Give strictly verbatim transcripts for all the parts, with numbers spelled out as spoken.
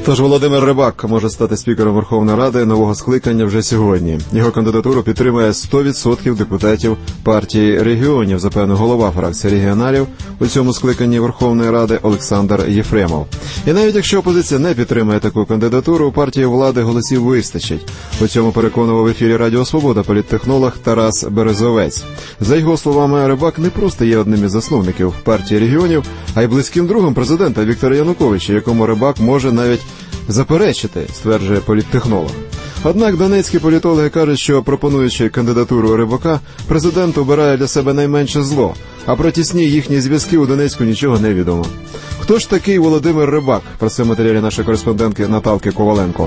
Тож Володимир Рибак може стати спікером Верховної Ради нового скликання вже сьогодні. Його кандидатуру підтримує сто відсотків депутатів партії регіонів, запевнив голова фракції регіоналів у цьому скликанні Верховної Ради Олександр Єфремов. І навіть якщо опозиція не підтримує таку кандидатуру, у партії влади голосів вистачить. У цьому переконував в ефірі Радіо Свобода політтехнолог Тарас Березовець. За його словами, Рибак не просто є одним із засновників партії регіонів, а й близьким другом президента Віктора Януковича, якому Рибак може навіть заперечити, стверджує політтехнолог. Однак донецькі політологи кажуть, що, пропонуючи кандидатуру Рибака, президент обирає для себе найменше зло, а про тісні їхні зв'язки у Донецьку нічого не відомо. Хто ж такий Володимир Рибак? Про це в матеріалі нашої кореспондентки Наталки Коваленко.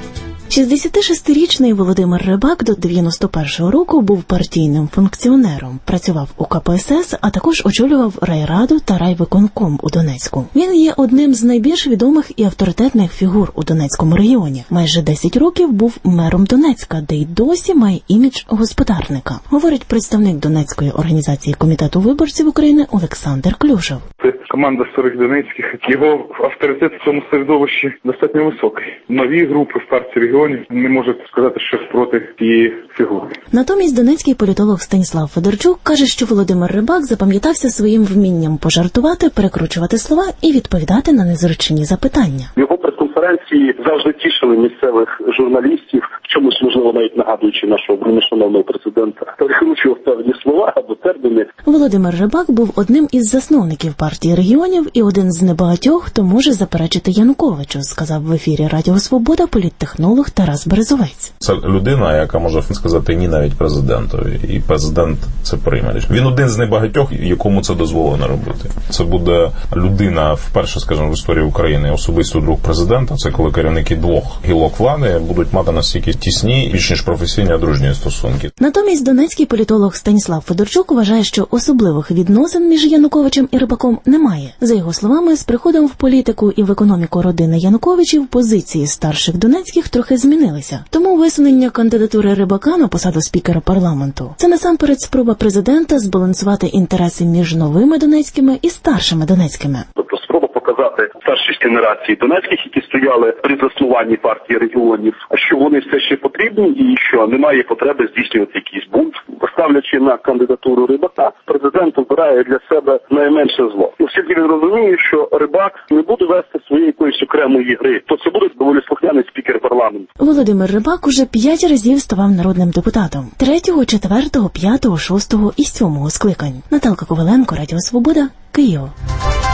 шістдесятишестирічний Володимир Рибак до дев'яносто першого року був партійним функціонером, працював у ка пе ес ес, а також очолював райраду та райвиконком у Донецьку. Він є одним з найбільш відомих і авторитетних фігур у Донецькому регіоні. Майже десять років був мером Донецька, де й досі має імідж господарника, говорить представник Донецької організації Комітету виборців України Олександр Клюшев. Це команда старих донецьких. Його авторитет в цьому середовищі достатньо високий. Нові групи в партії регіонів не можуть сказати щось проти цієї фігури. Натомість донецький політолог Станіслав Федорчук каже, що Володимир Рибак запам'ятався своїм вмінням пожартувати, перекручувати слова і відповідати на незручні запитання. Його прес-конференції завжди тішили місцевих журналістів, в чомусь, можливо, навіть нагадуючи нашого нешановного президента, перекручував певні слова або терміни. Володимир Рибак був одним із засновників партії регіонів і один з небагатьох, хто може заперечити Януковичу, сказав в ефірі Радіо Свобода політтехнолог Тарас Березовець. Це людина, яка може сказати ні навіть президентові, і президент це прийме. Він один з небагатьох, якому це дозволено робити. Це буде людина, вперше, скажімо, в історії України, особисто друг президента, це коли керівники двох гілок влади будуть мати настільки тісні, більш ніж професійні, а дружні стосунки. Натомість донецький політолог Станіслав Федорчук вважає, що особливих відносин між Януковичем і Рибаком немає. За його словами, з приходом в політику і в економіку родини Януковичів позиції старших донецьких трохи змінилися. Тому висунення кандидатури Рибака на посаду спікера парламенту – це насамперед спроба президента збалансувати інтереси між новими донецькими і старшими донецькими. Тобто спроба показати старшій генерації донецьких, які стояли при заснуванні партії регіонів, що вони все ще потрібні і що немає потреби здійснювати якийсь бунт. Поставлячи на кандидатуру Рибака, президент обирає для себе найменше зло. Оскільки він розуміє, що Рибак не буде вести своєї якоїсь окремої гри, то це буде доволі слухняний спікер парламенту. Володимир Рибак уже п'ять разів ставав народним депутатом. Третього, четвертого, п'ятого, шостого і сьомого скликань. Наталка Коваленко, Радіо Свобода, Київ.